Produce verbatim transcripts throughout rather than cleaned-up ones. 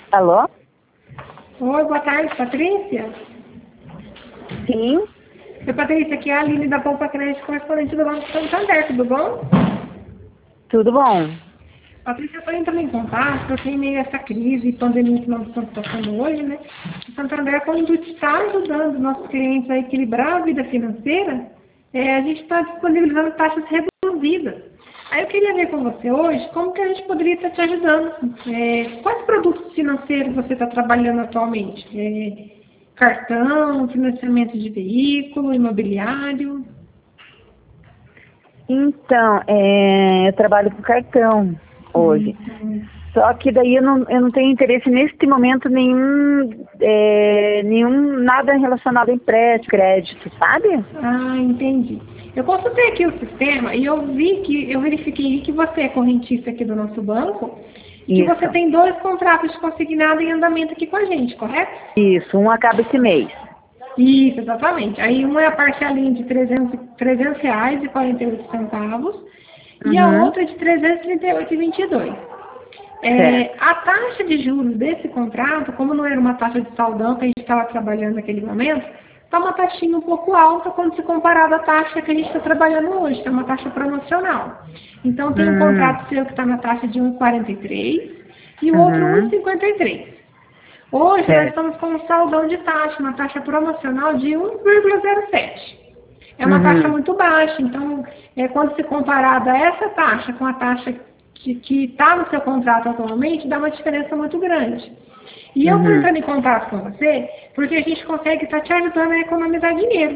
Alô? Oi, boa tarde, Patrícia. Sim. Oi, Patrícia, aqui é a Aline da Poupa Crédito, correspondente do Banco Santander, tudo bom? Tudo bom? Patrícia, eu estou entrando em contato, porque em meio a essa crise e pandemia que nós estamos passando hoje, né? O Santander, quando está ajudando nossos clientes a equilibrar a vida financeira, é, a gente está disponibilizando taxas reduzidas. Aí eu queria ver com você hoje como que a gente poderia estar te ajudando. É, quais produtos financeiros você está trabalhando atualmente? É, cartão, financiamento de veículo, imobiliário? Então, é, eu trabalho com cartão hoje. Uhum. Só que daí eu não, eu não tenho interesse neste momento nenhum, é, nenhum nada relacionado a empréstimo, crédito, sabe? Ah, entendi. Eu consultei aqui o sistema e eu vi que, eu verifiquei que você é correntista aqui do nosso banco e que Isso. você tem dois contratos de consignado em andamento aqui com a gente, correto? Isso, um acaba esse mês. Isso, exatamente. Aí uma é a parcelinha de trezentos reais e quarenta e oito centavos e a Uhum. outra é de trezentos e trinta e oito reais e vinte e dois centavos. É, Certo. a taxa de juros desse contrato, como não era uma taxa de saldão que a gente estava trabalhando naquele momento, está uma taxinha um pouco alta quando se comparado à taxa que a gente está trabalhando hoje, que é uma taxa promocional. Então tem um Hum. contrato seu que está na taxa de um vírgula quarenta e três e o outro um Uhum. vírgula cinquenta e três. Hoje nós Certo. estamos com um saldão de taxa, uma taxa promocional de um vírgula zero sete. É uma taxa Uhum. muito baixa, então é, quando se comparada essa taxa com a taxa que está no seu contrato atualmente, dá uma diferença muito grande. E eu estou Uhum. entrando em contato com você porque a gente consegue estar te ajudando a economizar dinheiro,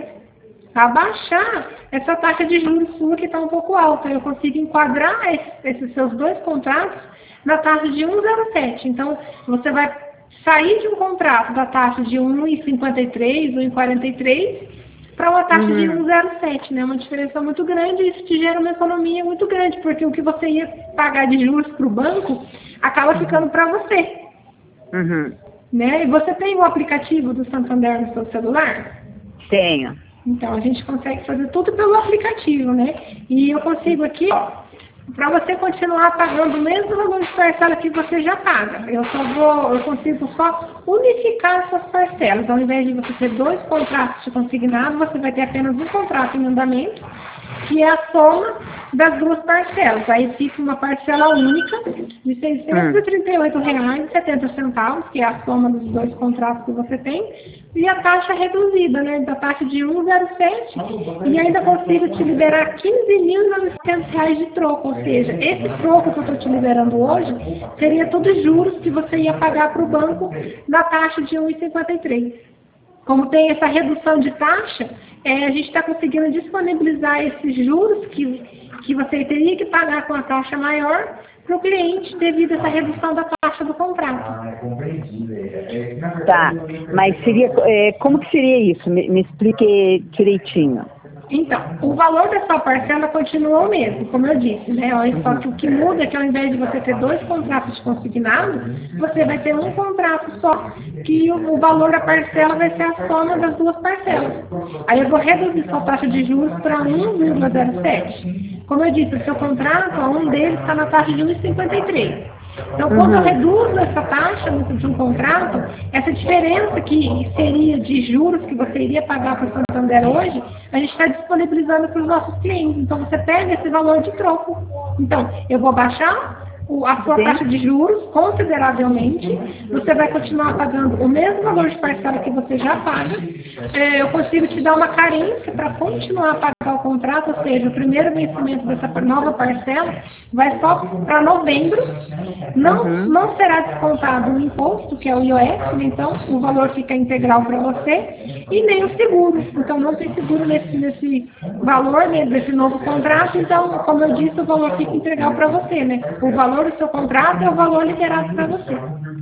a baixar essa taxa de juros sua que está um pouco alta. Eu consigo enquadrar esses seus dois contratos na taxa de um vírgula zero sete. Então, você vai sair de um contrato da taxa de um vírgula cinquenta e três, um vírgula quarenta e três para uma taxa de Uhum. um vírgula zero sete, né? Uma diferença muito grande e isso te gera uma economia muito grande, porque o que você ia pagar de juros para o banco acaba ficando para você. Uhum. Né? E você tem o aplicativo do Santander no seu celular? Tenho. Então, a gente consegue fazer tudo pelo aplicativo, né? E eu consigo aqui, ó, para você continuar pagando o mesmo valor de parcela que você já paga. Eu só vou, eu consigo só unificar essas parcelas. Ao invés de você ter dois contratos de consignado, você vai ter apenas um contrato em andamento, que é a soma das duas parcelas. Aí fica uma parcela única de seiscentos e trinta e oito reais e setenta centavos, que é a soma dos dois contratos que você tem, e a taxa reduzida, né, da taxa de um vírgula zero sete, e ainda consigo te liberar quinze mil e novecentos reais de troco, ou seja, esse troco que eu estou te liberando hoje seria todos juros que você ia pagar para o banco na taxa de um vírgula cinquenta e três. Como tem essa redução de taxa, é, a gente está conseguindo disponibilizar esses juros que, que você teria que pagar com a taxa maior para o cliente devido a essa redução da taxa do contrato. Ah, compreendi. É, na Tá, verdade, eu- mas seria, é, como que seria isso? Me, me explique direitinho. Então, o valor da sua parcela continua o mesmo, como eu disse, né? Olha só que o que muda é que ao invés de você ter dois contratos consignados, você vai ter um contrato só, que o, o valor da parcela vai ser a soma das duas parcelas. Aí eu vou reduzir sua taxa de juros para um vírgula zero sete. Como eu disse, o seu contrato, um deles está na taxa de um vírgula cinquenta e três. Então, quando eu Uhum. reduzo essa taxa de um contrato, essa diferença que seria de juros que você iria pagar para o Santander hoje, a gente está disponibilizando para os nossos clientes. Então, você pega esse valor de troco. Então, eu vou baixar o- a sua Sim. taxa de juros consideravelmente, você vai continuar pagando o mesmo valor de parcela que você já paga. É, eu consigo te dar uma carência para continuar a pagar o contrato, ou seja, o primeiro vencimento dessa nova parcela vai só para novembro. Não, Uhum. não será descontado o imposto, que é o I O F, né? Então o valor fica integral para você, e nem o seguro. Então não tem seguro nesse, nesse valor, né, desse novo contrato. Então, como eu disse, o valor fica integral para você, né? O valor do seu contrato é o valor liberado para você.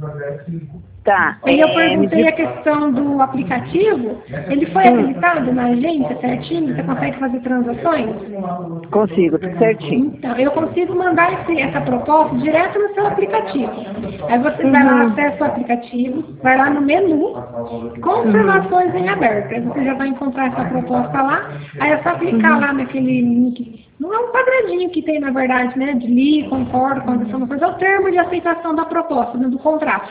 Tá, Aí eu é, me perguntei diz... a questão do aplicativo, ele foi Sim, habilitado na agência certinho? Você consegue fazer transações? consigo, tudo certinho. Então, eu consigo mandar esse, essa proposta direto no seu aplicativo. Aí você vai lá, Uhum. acessa o aplicativo, vai lá no menu, confirmações em aberto. Aí você já vai encontrar essa proposta lá, aí é só clicar lá naquele link. Não é um quadradinho que tem, na verdade, né? De li, concordo, condição, uma coisa, é o termo de aceitação da proposta, né, do contrato.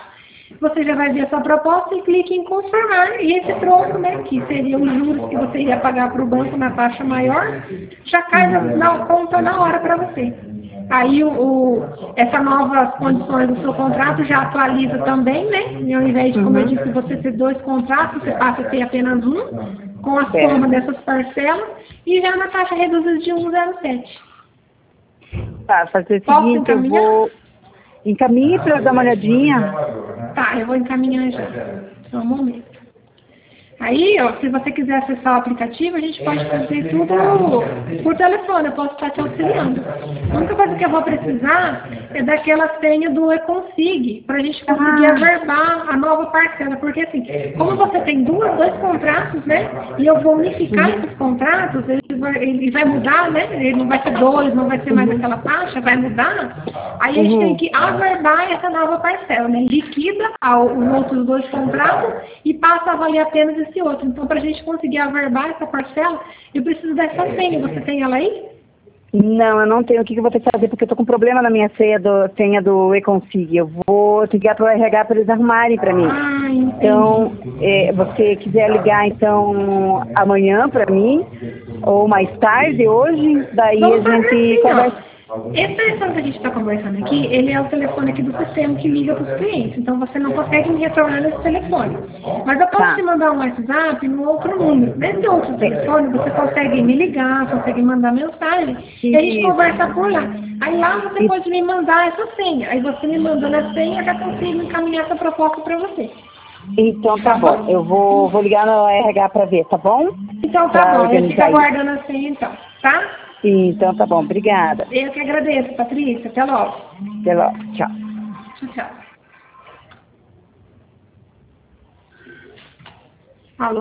você já vai ver a sua proposta e clique em confirmar. E esse troco, né, que seria os juros que você iria pagar para o banco na taxa maior, já cai na, na conta na hora para você. Aí o, o, essa novas condições do seu contrato já atualiza também, né? E ao invés de, como eu disse, você ter dois contratos, você passa a ter apenas um, com a soma dessas parcelas, e já na taxa reduzida de um vírgula zero sete. Tá, fazer o Posso seguinte, eu encaminhar? vou... Encaminhe para eu dar uma olhadinha. Tá, eu vou encaminhar já. Só um momento. Aí, ó, se você quiser acessar o aplicativo, a gente pode fazer tudo por telefone, eu posso estar te auxiliando. A única coisa que eu vou precisar é daquela senha do eConsig, para a gente conseguir Ah. averbar a nova parcela, porque assim, como você tem duas, dois contratos, né, e eu vou unificar esses contratos, ele vai, ele vai mudar, né, ele não vai ser dois, não vai ser mais aquela taxa, vai mudar, aí a gente tem que averbar essa nova parcela, né, liquida os outros dois contratos e passa a valer apenas esse outro. Então, para a gente conseguir averbar essa parcela, eu preciso dessa senha. Você tem ela aí? Não, eu não tenho. O que eu vou ter que fazer? Porque eu tô com problema na minha senha do, senha do eConsig. Eu vou ligar para o R H para eles arrumarem para mim. Ah, entendi. Então, é, você quiser ligar, então, amanhã para mim, ou mais tarde, hoje, daí Vamos a gente fazer assim, conversa. Esse telefone que a gente está conversando aqui, ele é o telefone aqui do sistema que liga para os clientes. Então, você não consegue me retornar nesse telefone. Mas eu posso Tá. te mandar um WhatsApp no outro número. Nesse outro telefone, você consegue me ligar, consegue mandar mensagem, e a gente Isso. conversa por lá. Aí lá você pode me mandar essa senha. Aí você me mandando a senha, eu já consigo encaminhar essa proposta para você. Então tá bom. Eu vou, vou ligar no R H para ver, tá bom? Então tá Pra bom, eu fico organizar isso. aguardando a senha então, tá? Então tá bom. Obrigada. Eu que agradeço, Patrícia. Até logo. Até logo. Tchau. Tchau, tchau.